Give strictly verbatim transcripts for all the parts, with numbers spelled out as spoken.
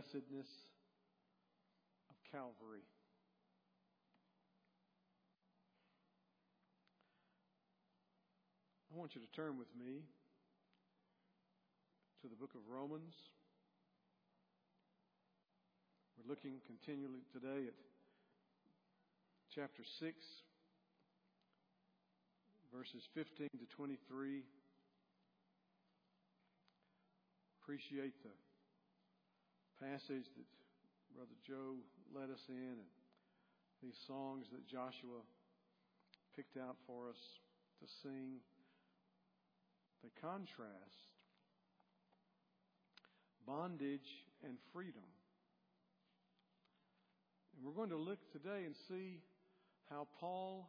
blessedness of Calvary. I want you to turn with me to the book of Romans. We're looking continually today at chapter six, verses fifteen to twenty-three. Appreciate the passage that Brother Joe led us in and these songs that Joshua picked out for us to sing. They contrast bondage and freedom. And we're going to look today and see how Paul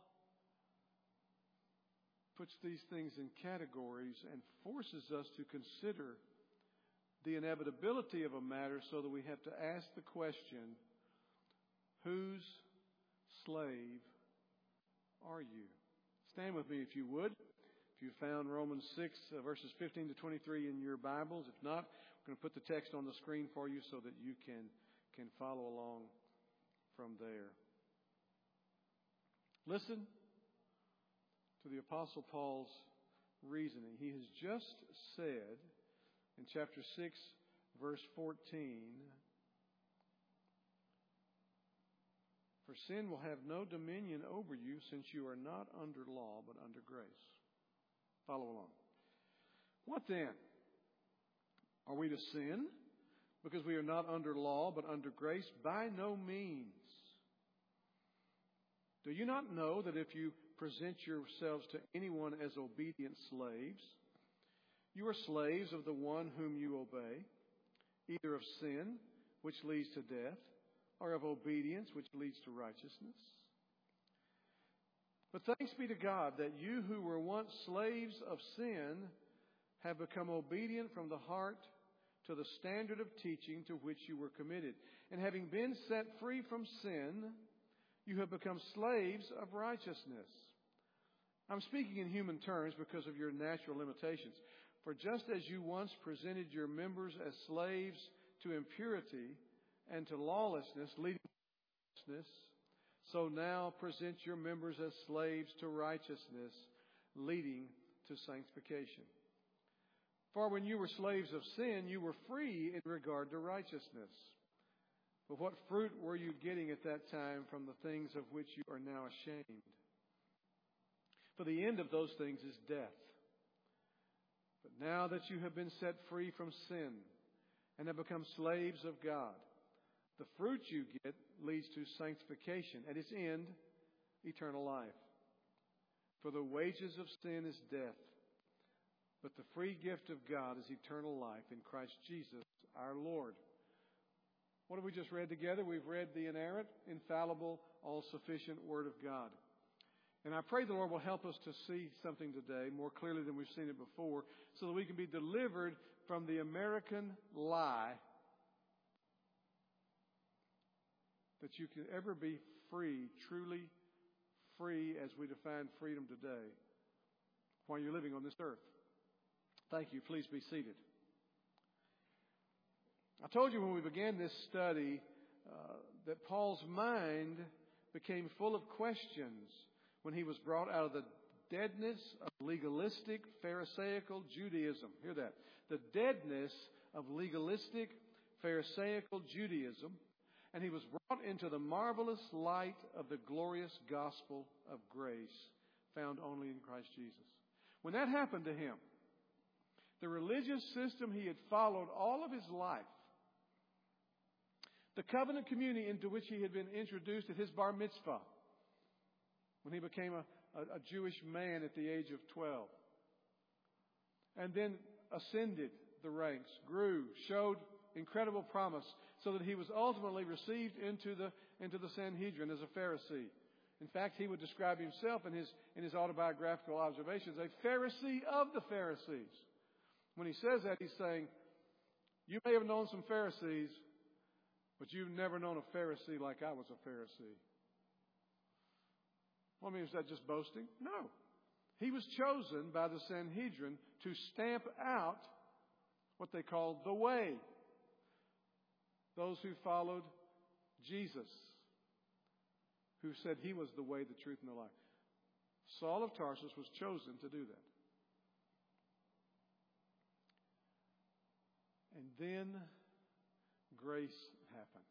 puts these things in categories and forces us to consider the inevitability of a matter so that we have to ask the question, whose slave are you? Stand with me if you would. If you found Romans six, uh, verses fifteen to twenty-three in your Bibles. If not, we're going to put the text on the screen for you so that you can, can follow along from there. Listen to the Apostle Paul's reasoning. He has just said in chapter six, verse fourteen, "For sin will have no dominion over you, since you are not under law, but under grace." Follow along. What then? Are we to sin because we are not under law, but under grace? By no means. Do you not know that if you present yourselves to anyone as obedient slaves, you are slaves of the one whom you obey, either of sin, which leads to death, or of obedience, which leads to righteousness? But thanks be to God that you who were once slaves of sin have become obedient from the heart to the standard of teaching to which you were committed. And having been set free from sin, you have become slaves of righteousness. I'm speaking in human terms because of your natural limitations. For just as you once presented your members as slaves to impurity and to lawlessness, leading to lawlessness, so now present your members as slaves to righteousness, leading to sanctification. For when you were slaves of sin, you were free in regard to righteousness. But what fruit were you getting at that time from the things of which you are now ashamed? For the end of those things is death. But now that you have been set free from sin and have become slaves of God, the fruit you get leads to sanctification. At its end, eternal life. For the wages of sin is death, but the free gift of God is eternal life in Christ Jesus our Lord. What have we just read together? We've read the inerrant, infallible, all-sufficient Word of God. And I pray the Lord will help us to see something today more clearly than we've seen it before, so that we can be delivered from the American lie that you can ever be free, truly free as we define freedom today, while you're living on this earth. Thank you. Please be seated. I told you when we began this study uh, that Paul's mind became full of questions when he was brought out of the deadness of legalistic, Pharisaical Judaism. Hear that. The deadness of legalistic, Pharisaical Judaism. And he was brought into the marvelous light of the glorious gospel of grace found only in Christ Jesus. When that happened to him, the religious system he had followed all of his life, the covenant community into which he had been introduced at his bar mitzvah, when he became a, a, a Jewish man at the age of twelve, and then ascended the ranks, grew, showed incredible promise, so that he was ultimately received into the into the Sanhedrin as a Pharisee. In fact, he would describe himself in his in his autobiographical observations, a Pharisee of the Pharisees. When he says that, he's saying, you may have known some Pharisees, but you've never known a Pharisee like I was a Pharisee. Well, I mean, is that just boasting? No. He was chosen by the Sanhedrin to stamp out what they called the way. those who followed Jesus, who said he was the way, the truth, and the life. Saul of Tarsus was chosen to do that. And then grace happened.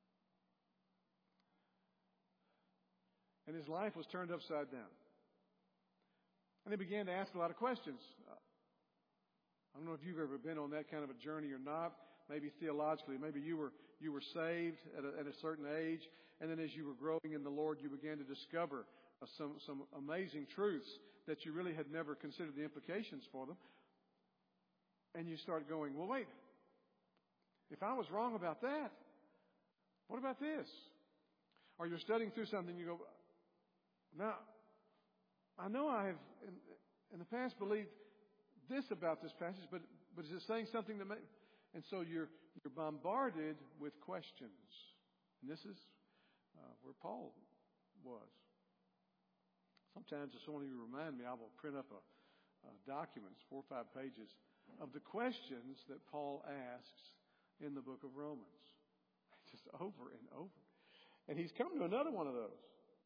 And his life was turned upside down. And he began to ask a lot of questions. I don't know if you've ever been on that kind of a journey or not. Maybe theologically, maybe you were you were saved at a, at a certain age, and then as you were growing in the Lord, you began to discover uh, some some amazing truths that you really had never considered the implications for them. And you start going, well, wait, if I was wrong about that, what about this? Or you're studying through something, you go, now, I know I have in, in the past believed this about this passage, but but is it saying something that may... And so you're you're bombarded with questions. And this is uh, where Paul was. Sometimes if someone of you remind me, I will print up a, a document, four or five pages, of the questions that Paul asks in the book of Romans. Just over and over. And he's come to another one of those.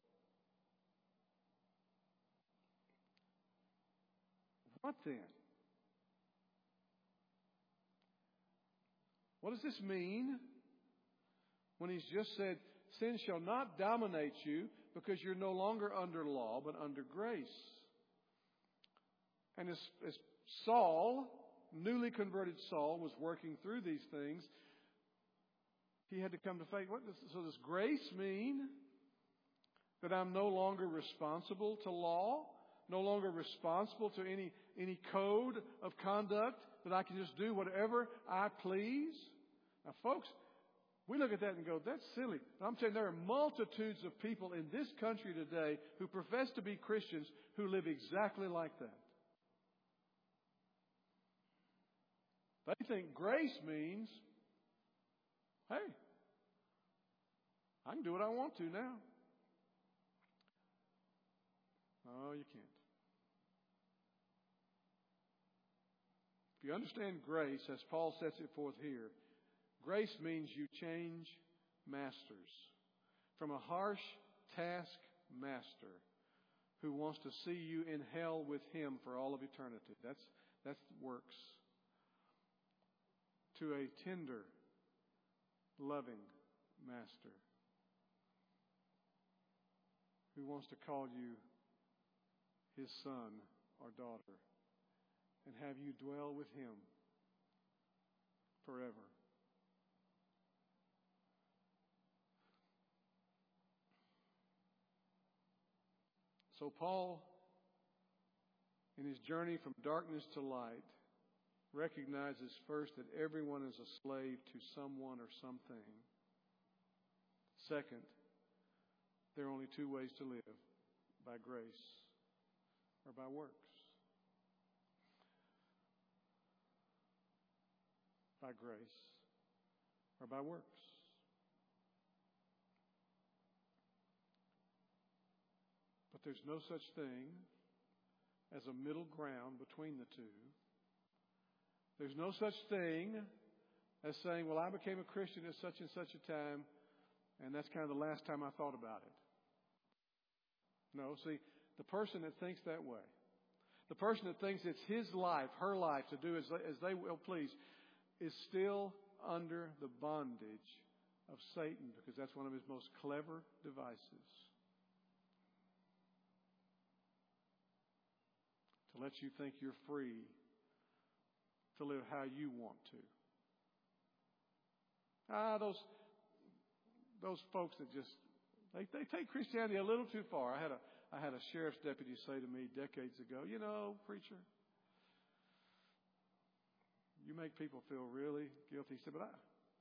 What then? What does this mean when he's just said, sin shall not dominate you because you're no longer under law, but under grace? And as, as Saul, newly converted Saul, was working through these things, he had to come to faith. What does, so does grace mean that I'm no longer responsible to law? No longer responsible to any, any code of conduct that I can just do whatever I please? Now, folks, we look at that and go, that's silly. But I'm telling you, there are multitudes of people in this country today who profess to be Christians who live exactly like that. They think grace means, hey, I can do what I want to now. No, you can't. If you understand grace, as Paul sets it forth here, grace means you change masters from a harsh taskmaster who wants to see you in hell with him for all of eternity. That's that's works. To a tender, loving master who wants to call you his son or daughter and have you dwell with him forever. So Paul, in his journey from darkness to light, recognizes first that everyone is a slave to someone or something. Second, there are only two ways to live: by grace or by works. By grace or by works. But there's no such thing as a middle ground between the two. There's no such thing as saying, well, I became a Christian at such and such a time, and that's kind of the last time I thought about it. No, see, the person that thinks that way, the person that thinks it's his life, her life, to do as they, as they will please, is still under the bondage of Satan, because that's one of his most clever devices. To let you think you're free to live how you want to. Ah, those those folks that just they they take Christianity a little too far. I had a I had a sheriff's deputy say to me decades ago, you know, preacher, you make people feel really guilty. He said, but I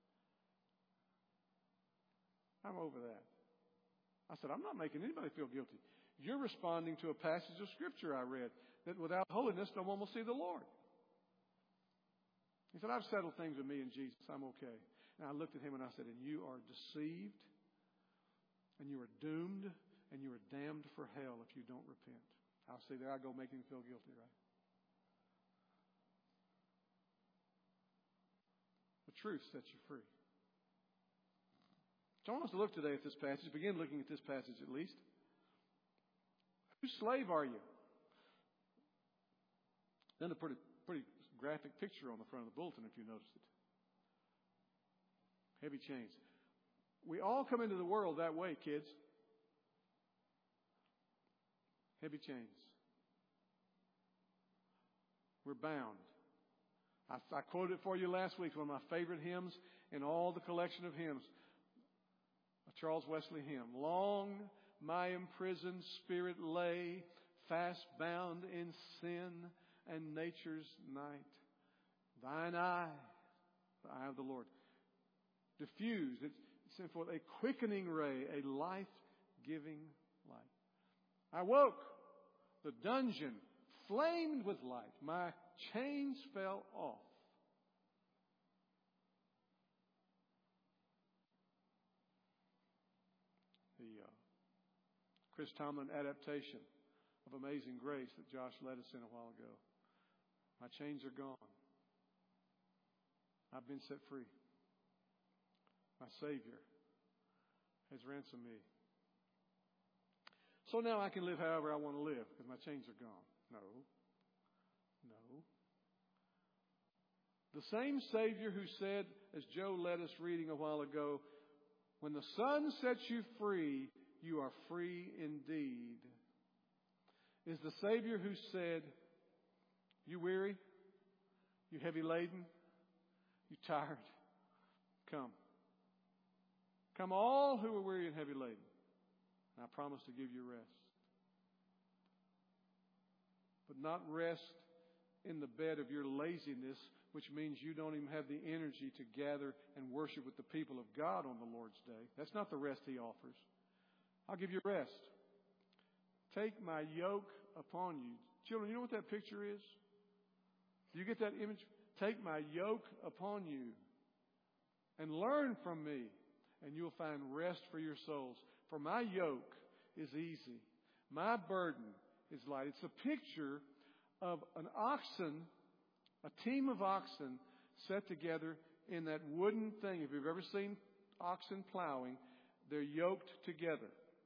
I'm over that. I said, I'm not making anybody feel guilty. You're responding to a passage of Scripture I read that without holiness, no one will see the Lord. He said, I've settled things with me and Jesus. I'm okay. And I looked at him and I said, and you are deceived, and you are doomed, and you are damned for hell if you don't repent. I'll say, there I go making him feel guilty, right? The truth sets you free. So I want us to look today at this passage, begin looking at this passage at least. Whose slave are you? Then a pretty, pretty graphic picture on the front of the bulletin, if you noticed it. Heavy chains. We all come into the world that way, kids. Heavy chains. We're bound. I, I quoted it for you last week, one of my favorite hymns in all the collection of hymns. A Charles Wesley hymn. Long my imprisoned spirit lay, fast bound in sin and nature's night. Thine eye, the eye of the Lord, diffused, it sent forth a quickening ray, a life-giving light. I woke, the dungeon flamed with light. My chains fell off. The uh, Chris Tomlin adaptation of Amazing Grace that Josh led us in a while ago. My chains are gone. I've been set free. My Savior has ransomed me. So now I can live however I want to live because my chains are gone. No. No. The same Savior who said, as Joe led us reading a while ago, when the Son sets you free, you are free indeed, is the Savior who said, you weary? You heavy laden? You tired? Come. Come all who are weary and heavy laden. And I promise to give you rest. But not rest in the bed of your laziness, which means you don't even have the energy to gather and worship with the people of God on the Lord's day. That's not the rest He offers. I'll give you rest. Take my yoke upon you. Children, you know what that picture is? Do you get that image? Take my yoke upon you and learn from me, and you'll find rest for your souls. For my yoke is easy. My burden is light. It's a picture of an oxen, a team of oxen set together in that wooden thing. If you've ever seen oxen plowing, they're yoked together.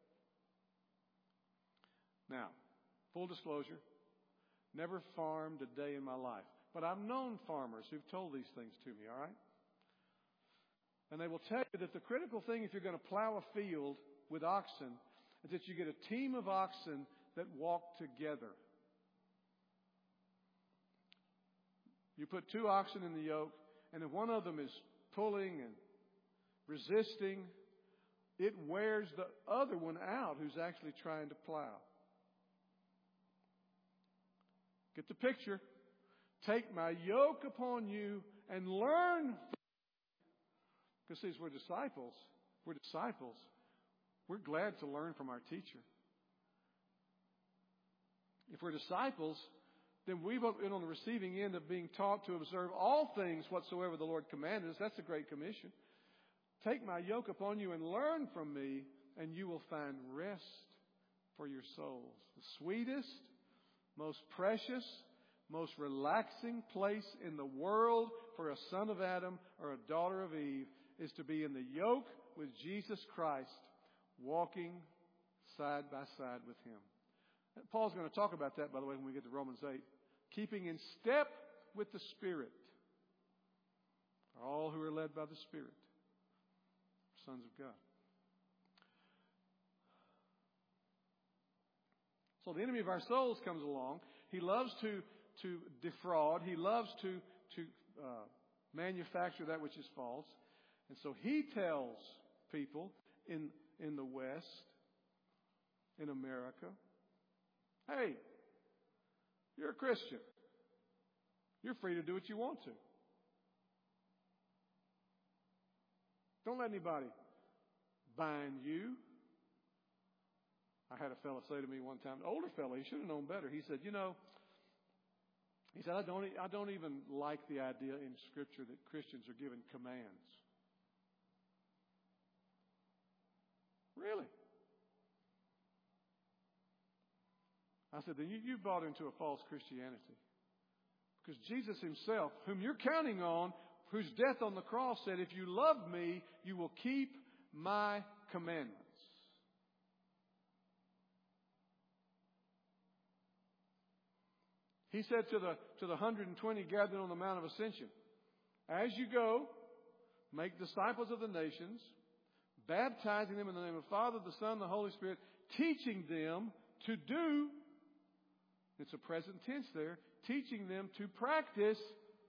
Now, full disclosure, never farmed a day in my life. But I've known farmers who've told these things to me, all right? And they will tell you that the critical thing if you're going to plow a field with oxen is that you get a team of oxen that walk together. You put two oxen in the yoke, and if one of them is pulling and resisting, it wears the other one out who's actually trying to plow. Get the picture. Take my yoke upon you and learn. Because see, we're disciples. We're disciples. We're glad to learn from our teacher. If we're disciples, then we've been on the receiving end of being taught to observe all things whatsoever the Lord commanded us. That's a great commission. Take my yoke upon you and learn from me, and you will find rest for your souls. The sweetest, most precious, most relaxing place in the world for a son of Adam or a daughter of Eve is to be in the yoke with Jesus Christ, walking side by side with Him. Paul's going to talk about that, by the way, when we get to Romans eight. Keeping in step with the Spirit. All who are led by the Spirit, sons of God. So the enemy of our souls comes along. He loves to, to defraud. He loves to, to uh, manufacture that which is false. And so he tells people in, in the West, in America, hey, you're a Christian. You're free to do what you want to. Don't let anybody bind you. I had a fellow say to me one time, an older fellow, he should have known better. He said, you know, he said, I don't, I don't even like the idea in Scripture that Christians are given commands. Really? I said, then you, you bought into a false Christianity. Because Jesus Himself, whom you're counting on, whose death on the cross said, if you love me, you will keep my commandments. He said to the, to the one hundred twenty gathered on the Mount of Ascension, as you go, make disciples of the nations, baptizing them in the name of the Father, the Son, and the Holy Spirit, teaching them to do, it's a present tense there, teaching them to practice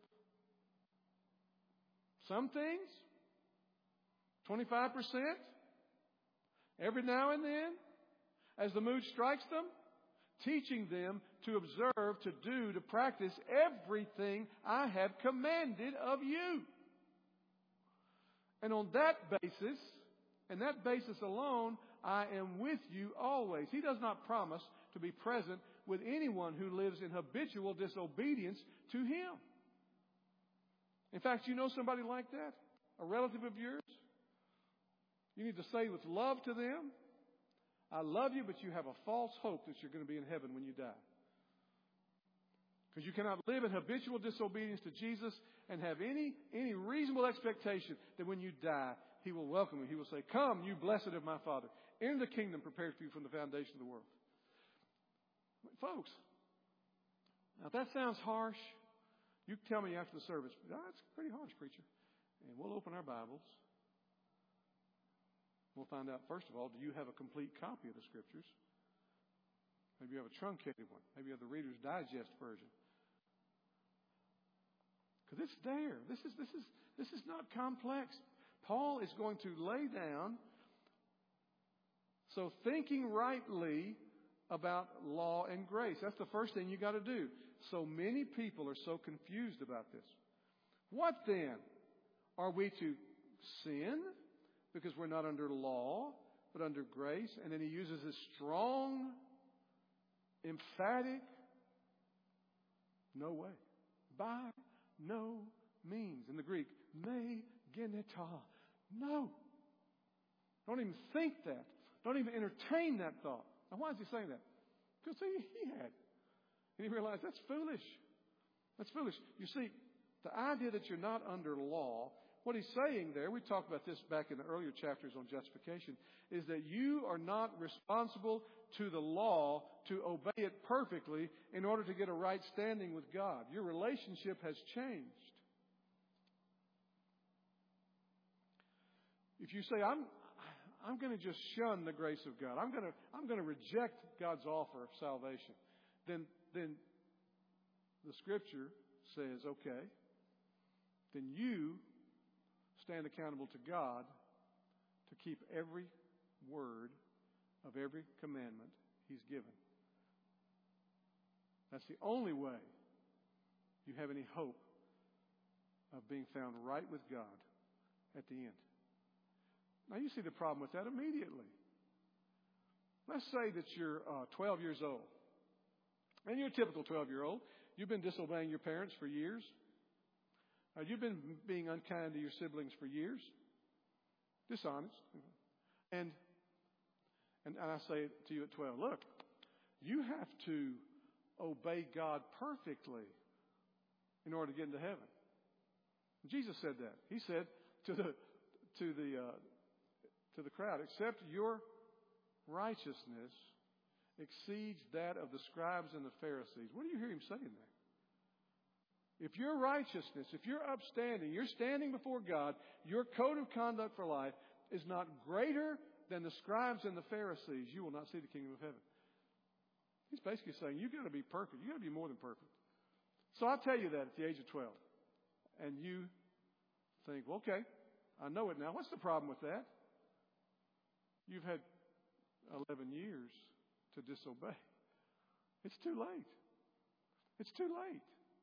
some things, twenty-five percent, every now and then, as the mood strikes them, teaching them to observe, to do, to practice everything I have commanded of you. And on that basis, and that basis alone, I am with you always. He does not promise to be present with anyone who lives in habitual disobedience to Him. In fact, you know somebody like that? A relative of yours? You need to say with love to them, I love you, but you have a false hope that you're going to be in heaven when you die. Because you cannot live in habitual disobedience to Jesus and have any, any reasonable expectation that when you die, He will welcome you. He will say, come, you blessed of my Father, enter the kingdom prepared for you from the foundation of the world. Folks, now if that sounds harsh, you can tell me after the service, oh, that's pretty harsh, preacher. And we'll open our Bibles. We'll find out, first of all, do you have a complete copy of the Scriptures? Maybe you have a truncated one. Maybe you have the Reader's Digest version. Because it's there. This is, this is, this is not complex. Paul is going to lay down, so thinking rightly about law and grace. That's the first thing you got to do. So many people are so confused about this. What then? Are we to sin because we're not under law, but under grace? And then he uses this strong, emphatic, no way. By no means. In the Greek, me geneta. No. Don't even think that. Don't even entertain that thought. Now, why is he saying that? Because he, he had. And he realized that's foolish. That's foolish. You see, the idea that you're not under law, what he's saying there, we talked about this back in the earlier chapters on justification, is that you are not responsible to the law to obey it perfectly in order to get a right standing with God. Your relationship has changed. If you say, I'm I'm going to just shun the grace of God, I'm going to I'm going to reject God's offer of salvation, then then the Scripture says, okay, then you stand accountable to God to keep every word of every commandment He's given. That's the only way you have any hope of being found right with God at the end. Now, you see the problem with that immediately. Let's say that you're uh, twelve years old. And you're a typical twelve-year-old. You've been disobeying your parents for years. Uh, you've been being unkind to your siblings for years. Dishonest. And, and I say to you at twelve, look, you have to obey God perfectly in order to get into heaven. Jesus said that. He said to the to the uh, to the crowd, except your righteousness exceeds that of the scribes and the Pharisees. What do you hear him saying there? If your righteousness, if you're upstanding, you're standing before God, your code of conduct for life is not greater than the scribes and the Pharisees, you will not see the kingdom of heaven. He's basically saying, you've got to be perfect. You've got to be more than perfect. So I tell you that at the age of twelve. And you think, well, okay, I know it now. What's the problem with that? You've had eleven years to disobey. It's too late. It's too late.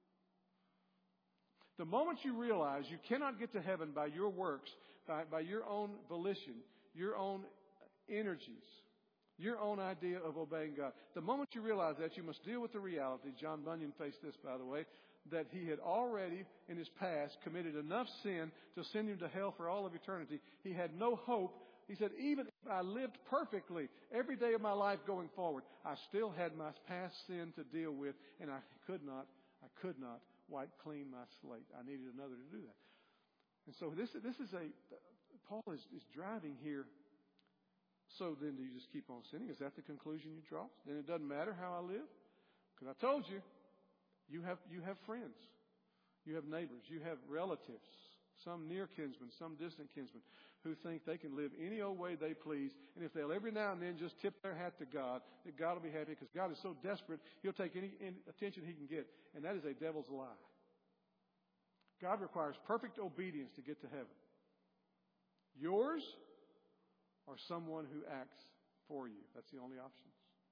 The moment you realize you cannot get to heaven by your works, by, by your own volition, your own energies, your own idea of obeying God, the moment you realize that, you must deal with the reality. John Bunyan faced this, by the way, that he had already in his past committed enough sin to send him to hell for all of eternity. He had no hope. He said, even if I lived perfectly every day of my life going forward, I still had my past sin to deal with, and I could not, I could not wipe clean my slate. I needed another to do that. And so this, this is a, Paul is, is driving here. So then do you just keep on sinning? Is that the conclusion you draw? Then it doesn't matter how I live? Because I told you, you have, you have friends. You have neighbors. You have relatives. Some near kinsmen, some distant kinsmen, who think they can live any old way they please. And if they'll every now and then just tip their hat to God, that God will be happy because God is so desperate, He'll take any, any attention He can get. And that is a devil's lie. God requires perfect obedience to get to heaven. Yours or someone who acts for you. That's the only options.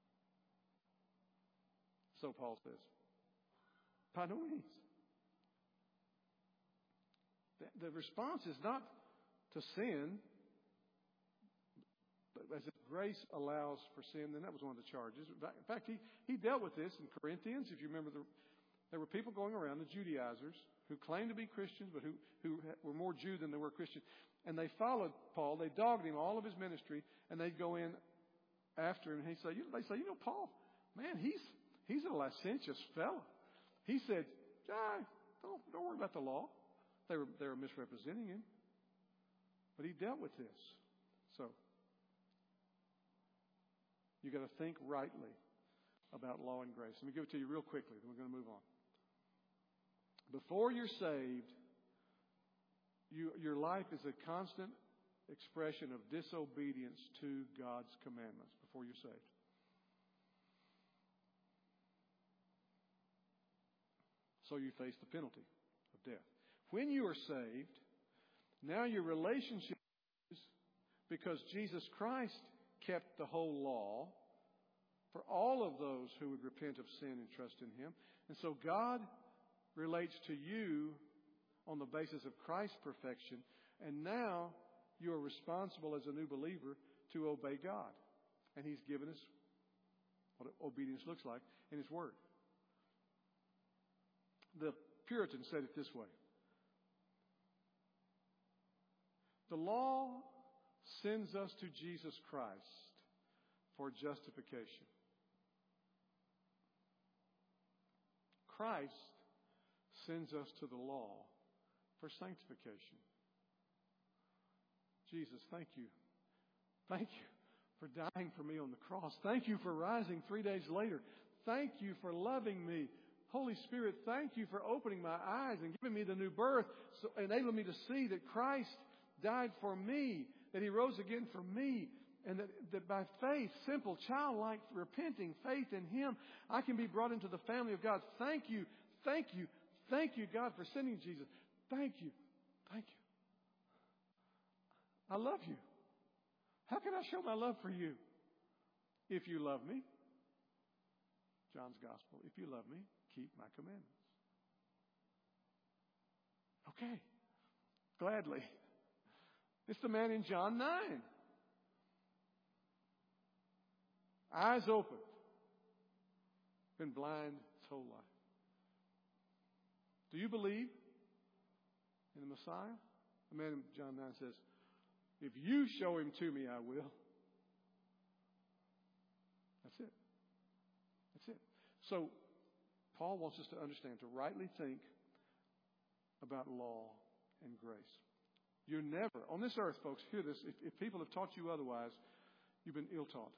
So Paul says, by no means. The, the response is not to sin, but as if grace allows for sin, then that was one of the charges. In fact, he, he dealt with this in Corinthians. If you remember, the, there were people going around, the Judaizers, who claimed to be Christians, but who, who were more Jew than they were Christian. And they followed Paul. They dogged him all of his ministry, and they'd go in after him. And he'd say, you, they say, you know, Paul, man, he's he's a licentious fellow. He said, ah, don't, don't worry about the law. They were, they were misrepresenting him. But he dealt with this. So, you got to think rightly about law and grace. Let me give it to you real quickly, then we're going to move on. Before you're saved, you, your life is a constant expression of disobedience to God's commandments before you're saved. So you face the penalty of death. When you are saved, now your relationship is because Jesus Christ kept the whole law for all of those who would repent of sin and trust in Him. And so God relates to you on the basis of Christ's perfection. And now you are responsible as a new believer to obey God. And He's given us what obedience looks like in His Word. The Puritans said it this way. The law sends us to Jesus Christ for justification. Christ sends us to the law for sanctification. Jesus, thank you. Thank you for dying for me on the cross. Thank you for rising three days later. Thank you for loving me. Holy Spirit, thank you for opening my eyes and giving me the new birth, so enabling me to see that Christ died for me, that He rose again for me, and that, that by faith, simple, childlike, repenting faith in Him, I can be brought into the family of God. Thank you, thank you, thank you, God, for sending Jesus. Thank you, thank you. I love you. How can I show my love for you? If you love me, John's Gospel, if you love me, keep my commandments. Okay, gladly. It's the man in John nine. Eyes open. Been blind his whole life. Do you believe in the Messiah? The man in John nine says, if you show Him to me, I will. That's it. That's it. So, Paul wants us to understand, to rightly think about law and grace. You're never, on this earth, folks, hear this. If, if people have taught you otherwise, you've been ill-taught.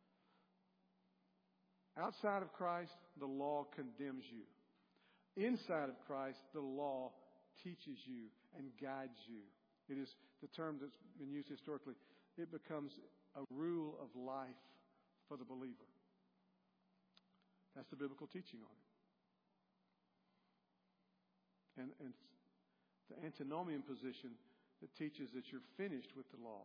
Outside of Christ, the law condemns you. Inside of Christ, the law teaches you and guides you. It is the term that's been used historically. It becomes a rule of life for the believer. That's the biblical teaching on it. And, and the antinomian position that teaches that you're finished with the law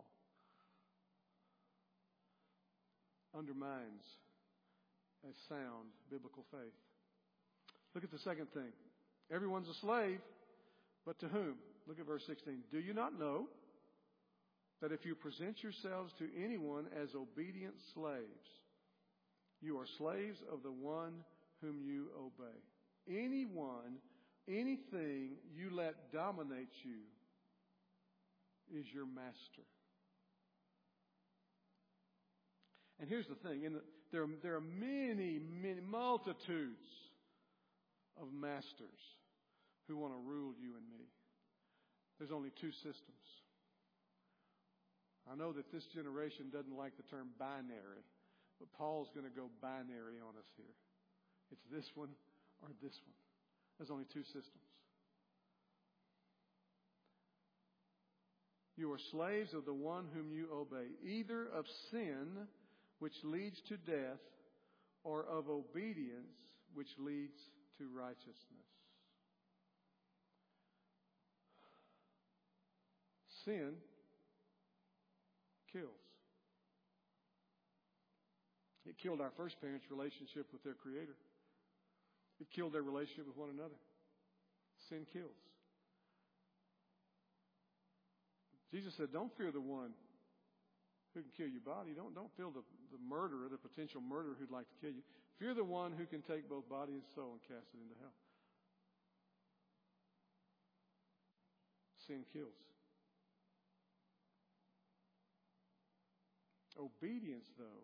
undermines a sound biblical faith. Look at the second thing. Everyone's a slave, but to whom? Look at verse sixteen. Do you not know that if you present yourselves to anyone as obedient slaves, you are slaves of the one whom you obey? Anyone, anything you let dominate you is your master. And here's the thing. In the, there, are, there are many, many multitudes of masters who want to rule you and me. There's only two systems. I know that this generation doesn't like the term binary, but Paul's going to go binary on us here. It's this one or this one. There's only two systems. You are slaves of the one whom you obey, either of sin, which leads to death, or of obedience, which leads to righteousness. Sin kills. It killed our first parents' relationship with their Creator. It killed their relationship with one another. Sin kills. Jesus said, don't fear the one who can kill your body. Don't, don't fear the, the murderer, the potential murderer who'd like to kill you. Fear the one who can take both body and soul and cast it into hell. Sin kills. Obedience, though,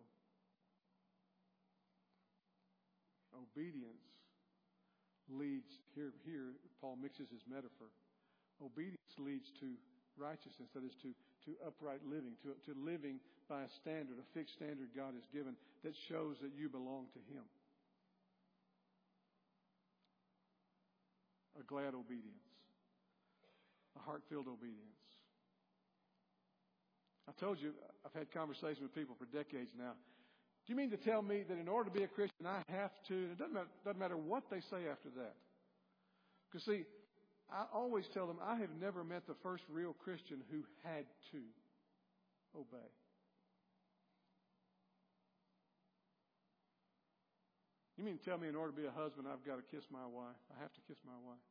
obedience leads, here, here Paul mixes his metaphor. Obedience leads to righteousness, that is to, to upright living, to, to living by a standard, a fixed standard God has given that shows that you belong to Him. A glad obedience. A heart-filled obedience. I told you, I've had conversations with people for decades now. Do you mean to tell me that in order to be a Christian, I have to, it doesn't matter, doesn't matter what they say after that. Because see, I always tell them, I have never met the first real Christian who had to obey. You mean to tell me in order to be a husband, I've got to kiss my wife? I have to kiss my wife.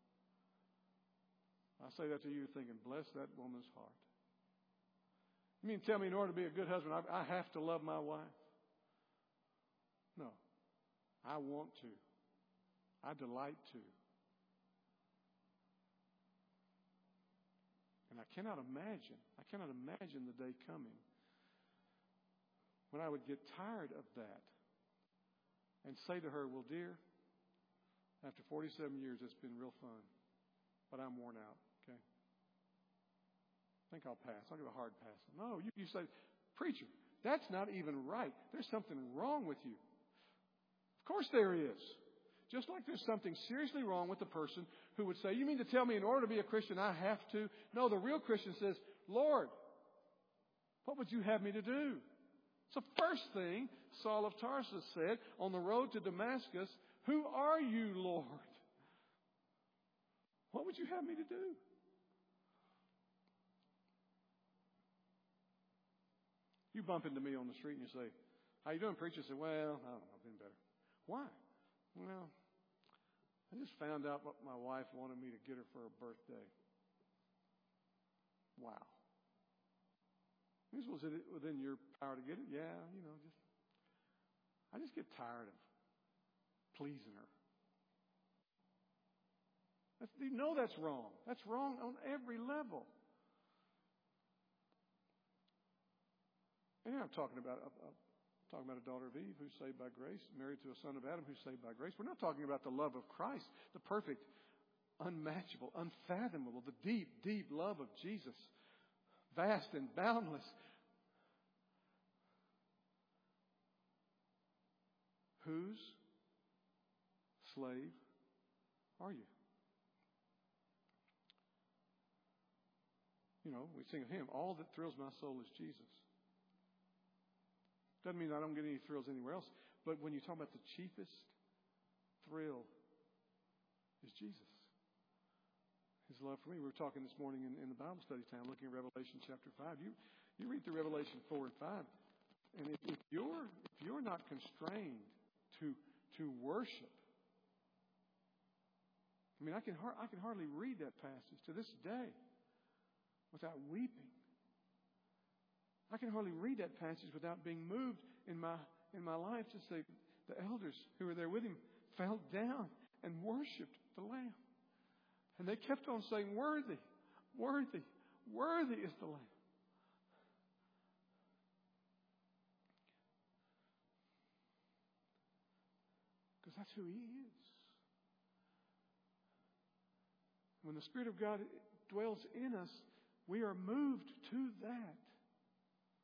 I say that to you thinking, bless that woman's heart. You mean to tell me in order to be a good husband, I, I have to love my wife? No. I want to. I delight to. And I cannot imagine, I cannot imagine the day coming when I would get tired of that and say to her, well, dear, after forty-seven years, it's been real fun, but I'm worn out, okay? I think I'll pass. I'll give a hard pass. No, you, you say, preacher, that's not even right. There's something wrong with you. Of course there is. Just like there's something seriously wrong with the person who would say, you mean to tell me in order to be a Christian I have to? No, the real Christian says, Lord, what would you have me to do? It's the first thing Saul of Tarsus said on the road to Damascus. Who are you, Lord? What would you have me to do? You bump into me on the street and you say, how you doing, preacher? I say, well, I don't know, I've been better. Why? Well, I just found out what my wife wanted me to get her for her birthday. Wow. This was it within your power to get it? Yeah, you know, just I just get tired of pleasing her. That's, you know that's wrong. That's wrong on every level. And I'm talking about I'm talking about a daughter of Eve who's saved by grace, married to a son of Adam who's saved by grace. We're not talking about the love of Christ, the perfect, unmatchable, unfathomable, the deep, deep love of Jesus, vast and boundless. Whose slave are you? You know, we sing a hymn, all that thrills my soul is Jesus. Doesn't mean I don't get any thrills anywhere else. But when you talk about the chiefest thrill is Jesus. His love for me. We were talking this morning in, in the Bible study time, looking at Revelation chapter five. You you read through Revelation four and five, and if, if you're if you're not constrained to to worship, I mean, I can I can hardly read that passage to this day without weeping. I can hardly read that passage without being moved in my in my life to say the elders who were there with him fell down and worshipped the Lamb. And they kept on saying, worthy, worthy, worthy is the Lamb. Because that's who He is. When the Spirit of God dwells in us, we are moved to that.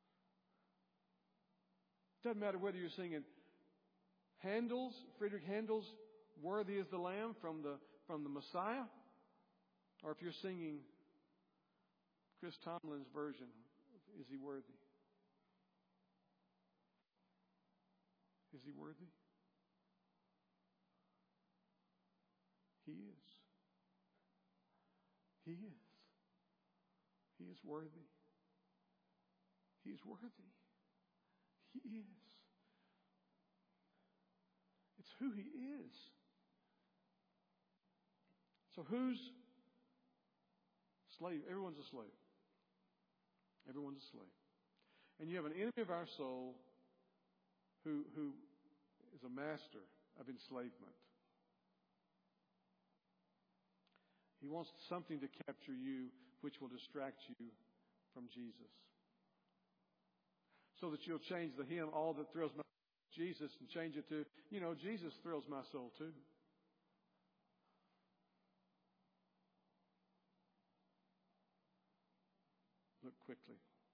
Doesn't matter whether you're singing Handel's, Friedrich Handel's Worthy is the Lamb from the, from the Messiah, or if you're singing Chris Tomlin's version, Is He Worthy? Is He worthy? He is. He is. He is worthy. He is worthy. He is. It's who He is. So who's slave? Everyone's a slave. Everyone's a slave. And you have an enemy of our soul who, who is a master of enslavement. He wants something to capture you which will distract you from Jesus. So that you'll change the hymn, All That Thrills My Jesus, and change it to, you know, Jesus thrills my soul too. Look quickly.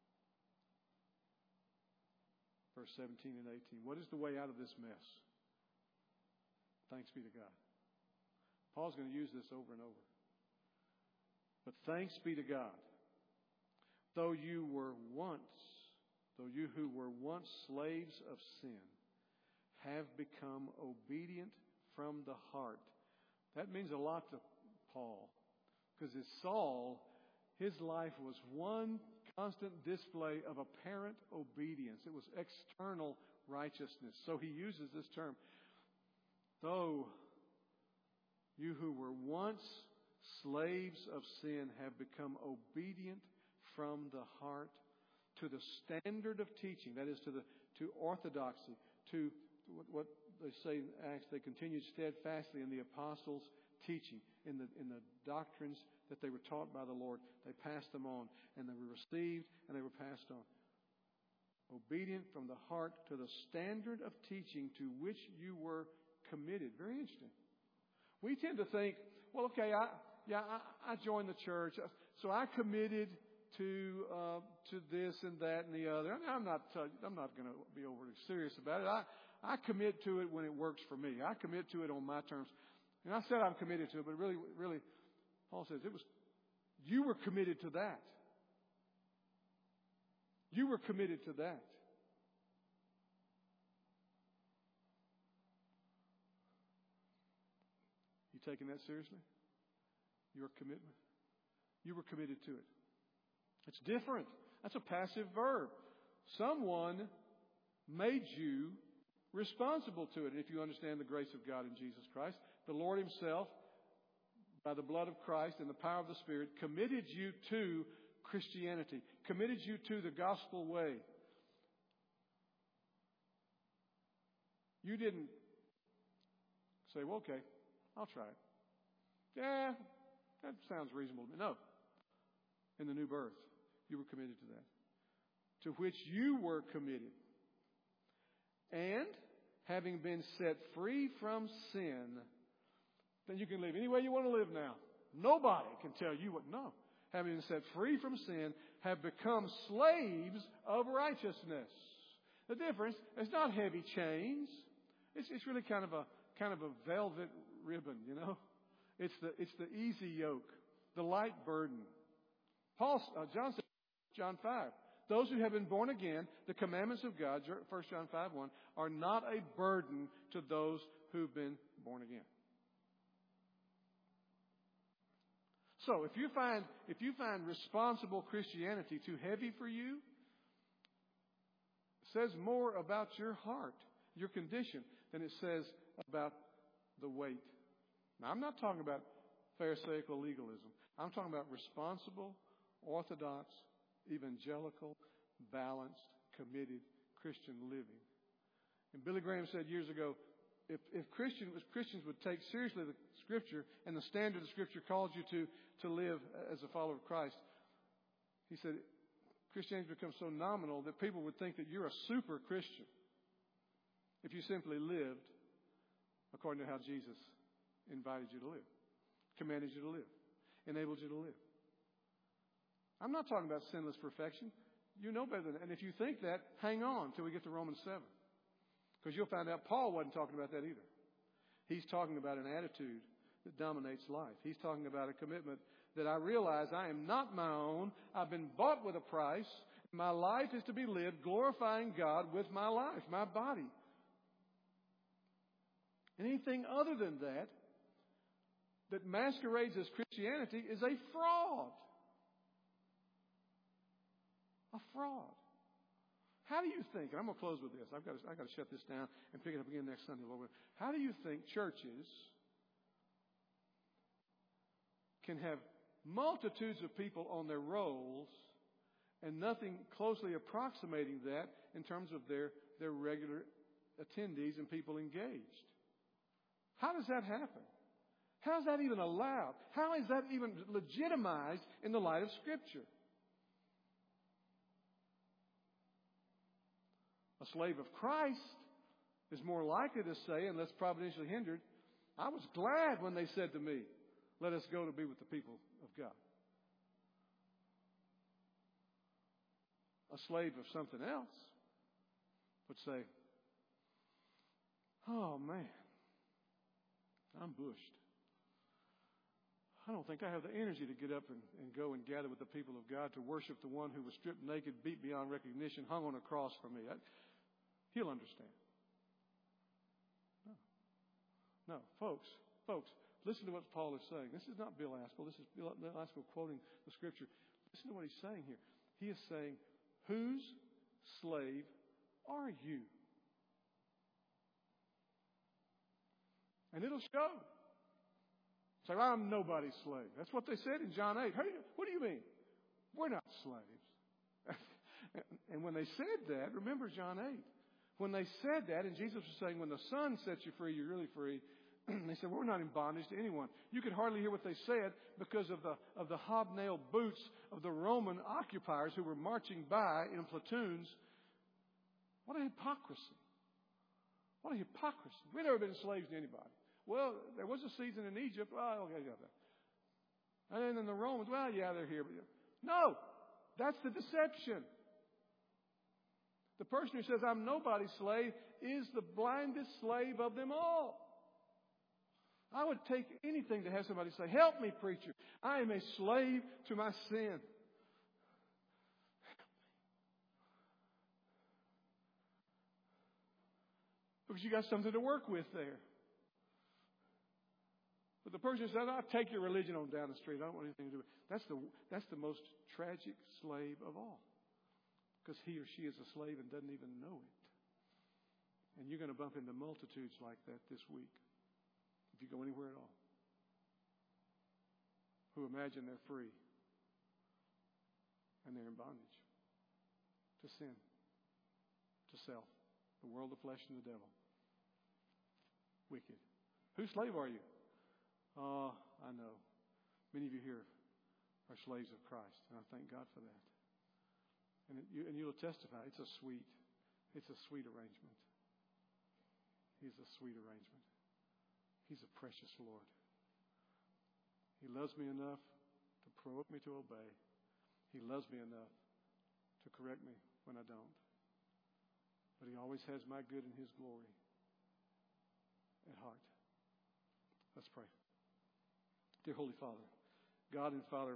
Verse seventeen and eighteen. What is the way out of this mess? Thanks be to God. Paul's going to use this over and over. But thanks be to God. Though you were once, though you who were once slaves of sin, have become obedient from the heart. That means a lot to Paul. Because as Saul, his life was one constant display of apparent obedience. It was external righteousness. So he uses this term. Though you who were once slaves of sin have become obedient from the heart to the standard of teaching. That is to the to orthodoxy, to what they say in Acts. They continued steadfastly in the apostles' teaching, in the in the doctrines that they were taught by the Lord. They passed them on, and they were received, and they were passed on. Obedient from the heart to the standard of teaching to which you were committed. Very interesting. We tend to think, well, okay, I yeah, I, I joined the church, so I committed to uh, to this and that and the other. I mean, I'm not uh, I'm not going to be overly serious about it. I I commit to it when it works for me. I commit to it on my terms. And I said I'm committed to it, but really, really, Paul says it was you were committed to that. You were committed to that. You taking that seriously? Your commitment? You were committed to it. It's different. That's a passive verb. Someone made you responsible to it. If you understand the grace of God in Jesus Christ, the Lord Himself, by the blood of Christ and the power of the Spirit, committed you to Christianity, committed you to the gospel way. You didn't say, well, okay, I'll try it. Yeah, that sounds reasonable to me. No. In the new birth, you were committed to that, to which you were committed. And having been set free from sin, then you can live any way you want to live now. Nobody can tell you what. No. Having been set free from sin, have become slaves of righteousness. The difference, it's not heavy chains. It's, it's really kind of a kind of a velvet ribbon, you know. It's the it's the easy yoke, the light burden. Paul, uh, John said, John five, those who have been born again, the commandments of God, First John five one, are not a burden to those who've been born again. So if you find if you find responsible Christianity too heavy for you, it says more about your heart, your condition, than it says about the weight. Now, I'm not talking about Pharisaical legalism. I'm talking about responsible, orthodox, evangelical, balanced, committed Christian living. And Billy Graham said years ago, if, if, Christian, if Christians would take seriously the Scripture and the standard the Scripture calls you to, to live as a follower of Christ, he said, Christianity becomes so nominal that people would think that you're a super Christian if you simply lived according to how Jesus invited you to live, commanded you to live, enabled you to live. I'm not talking about sinless perfection. You know better than that. And if you think that, hang on till we get to Romans seven. Because you'll find out Paul wasn't talking about that either. He's talking about an attitude that dominates life. He's talking about a commitment that I realize I am not my own. I've been bought with a price. My life is to be lived glorifying God with my life, my body. Anything other than that, that masquerades as Christianity, is a fraud. A fraud. How do you think, and I'm going to close with this. I've got to, I've got to shut this down and pick it up again next Sunday, Lord. How do you think churches can have multitudes of people on their rolls and nothing closely approximating that in terms of their, their regular attendees and people engaged? How does that happen? How is that even allowed? How is that even legitimized in the light of Scripture? A slave of Christ is more likely to say, unless providentially hindered, I was glad when they said to me, let us go to be with the people of God. A slave of something else would say, oh man, I'm bushed. I don't think I have the energy to get up and, and go and gather with the people of God to worship the one who was stripped naked, beat beyond recognition, hung on a cross for me. I, he'll understand. No. No. Folks, folks, listen to what Paul is saying. This is not Bill Aspel. This is Bill Aspel quoting the Scripture. Listen to what he's saying here. He is saying, whose slave are you? And it'll show. Say, well, I'm nobody's slave. That's what they said in John eight. Hey, what do you mean? We're not slaves. And when they said that, remember John eight. When they said that, and Jesus was saying, when the Son sets you free, you're really free. They said, well, we're not in bondage to anyone. You could hardly hear what they said because of the of the hobnailed boots of the Roman occupiers who were marching by in platoons. What a hypocrisy. What a hypocrisy. We've never been slaves to anybody. Well, there was a season in Egypt. Well, okay, yeah. And then the Romans, well, yeah, they're here. No, that's the deception. The person who says, I'm nobody's slave, is the blindest slave of them all. I would take anything to have somebody say, help me, preacher. I am a slave to my sin. Because you got something to work with there. But the person says, I'll take your religion on down the street. I don't want anything to do with it. That's the, that's the most tragic slave of all. Because he or she is a slave and doesn't even know it. And you're going to bump into multitudes like that this week, if you go anywhere at all, who imagine they're free. And they're in bondage to sin, to self, the world, the flesh, and the devil. Wicked. Whose slave are you? Oh, I know. Many of you here are slaves of Christ, and I thank God for that. And it, you, and you'll testify. It's a sweet, it's a sweet arrangement. He's a sweet arrangement. He's a precious Lord. He loves me enough to provoke me to obey. He loves me enough to correct me when I don't. But He always has my good and His glory at heart. Let's pray. Dear Holy Father, God and Father